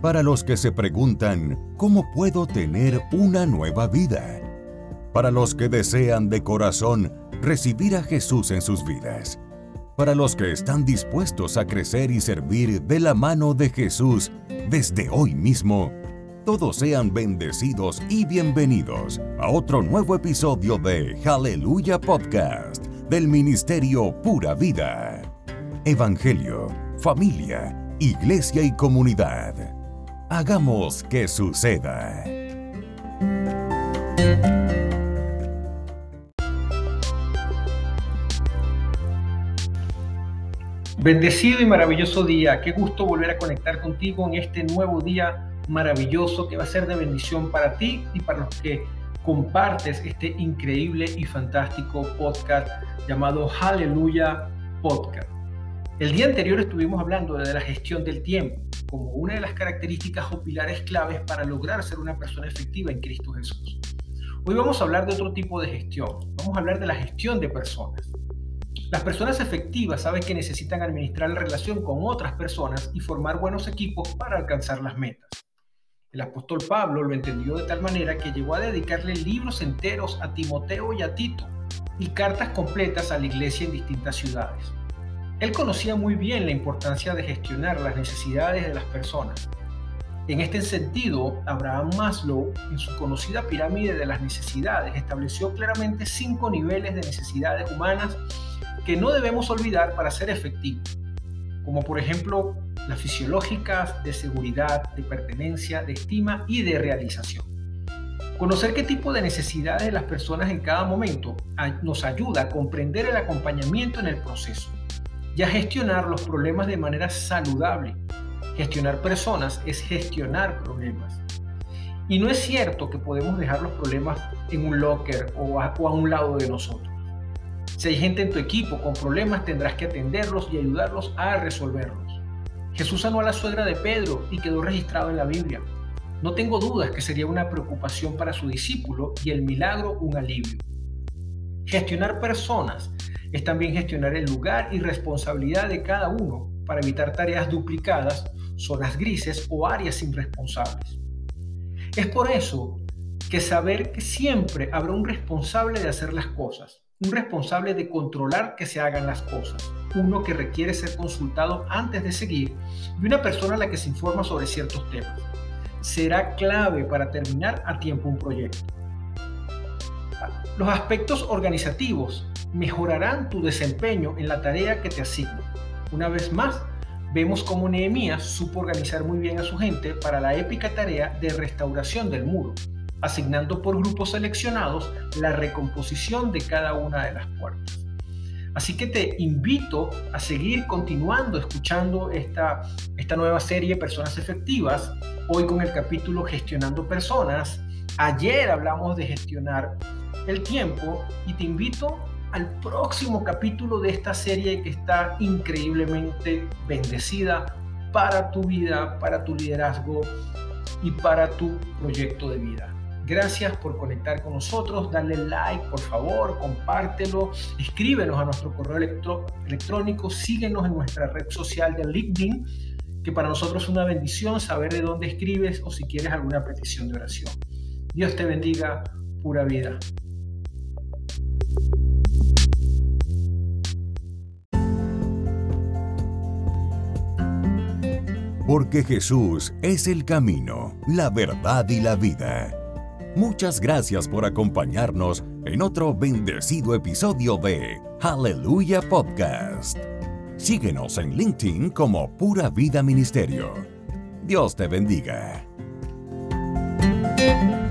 Para los que se preguntan, ¿cómo puedo tener una nueva vida? Para los que desean de corazón recibir a Jesús en sus vidas. Para los que están dispuestos a crecer y servir de la mano de Jesús desde hoy mismo. Todos sean bendecidos y bienvenidos a otro nuevo episodio de Aleluya Podcast del Ministerio Pura Vida. Evangelio, familia, iglesia y comunidad. Hagamos que suceda. Bendecido y maravilloso día. Qué gusto volver a conectar contigo en este nuevo día maravilloso que va a ser de bendición para ti y para los que compartes este increíble y fantástico podcast llamado Aleluya Podcast. El día anterior estuvimos hablando de la gestión del tiempo como una de las características o pilares claves para lograr ser una persona efectiva en Cristo Jesús. Hoy vamos a hablar de otro tipo de gestión. Vamos a hablar de la gestión de personas. Las personas efectivas saben que necesitan administrar la relación con otras personas y formar buenos equipos para alcanzar las metas. El apóstol Pablo lo entendió de tal manera que llegó a dedicarle libros enteros a Timoteo y a Tito y cartas completas a la iglesia en distintas ciudades. Él conocía muy bien la importancia de gestionar las necesidades de las personas. En este sentido, Abraham Maslow, en su conocida pirámide de las necesidades, estableció claramente 5 niveles de necesidades humanas que no debemos olvidar para ser efectivos, como por ejemplo las fisiológicas, de seguridad, de pertenencia, de estima y de realización. Conocer qué tipo de necesidades de las personas en cada momento nos ayuda a comprender el acompañamiento en el proceso y a gestionar los problemas de manera saludable. Gestionar personas es gestionar problemas. Y no es cierto que podemos dejar los problemas en un locker o a un lado de nosotros. Si hay gente en tu equipo con problemas, tendrás que atenderlos y ayudarlos a resolverlos. Jesús sanó a la suegra de Pedro y quedó registrado en la Biblia. No tengo dudas que sería una preocupación para su discípulo y el milagro un alivio. Gestionar personas es también gestionar el lugar y responsabilidad de cada uno para evitar tareas duplicadas, zonas grises o áreas irresponsables. Es por eso que saber que siempre habrá un responsable de hacer las cosas, un responsable de controlar que se hagan las cosas, uno que requiere ser consultado antes de seguir y una persona a la que se informa sobre ciertos temas. Será clave para terminar a tiempo un proyecto. Los aspectos organizativos mejorarán tu desempeño en la tarea que te asignan. Una vez más, vemos cómo Nehemías supo organizar muy bien a su gente para la épica tarea de restauración del muro, asignando por grupos seleccionados la recomposición de cada una de las puertas. Así que te invito a seguir continuando escuchando esta nueva serie Personas Efectivas, hoy con el capítulo Gestionando Personas. Ayer hablamos de gestionar el tiempo y te invito al próximo capítulo de esta serie que está increíblemente bendecida para tu vida, para tu liderazgo y para tu proyecto de vida. Gracias por conectar con nosotros, dale like, por favor, compártelo, escríbenos a nuestro correo electrónico, síguenos en nuestra red social de LinkedIn, que para nosotros es una bendición saber de dónde escribes o si quieres alguna petición de oración. Dios te bendiga, pura vida. Porque Jesús es el camino, la verdad y la vida. Muchas gracias por acompañarnos en otro bendecido episodio de Aleluya Podcast. Síguenos en LinkedIn como Pura Vida Ministerio. Dios te bendiga.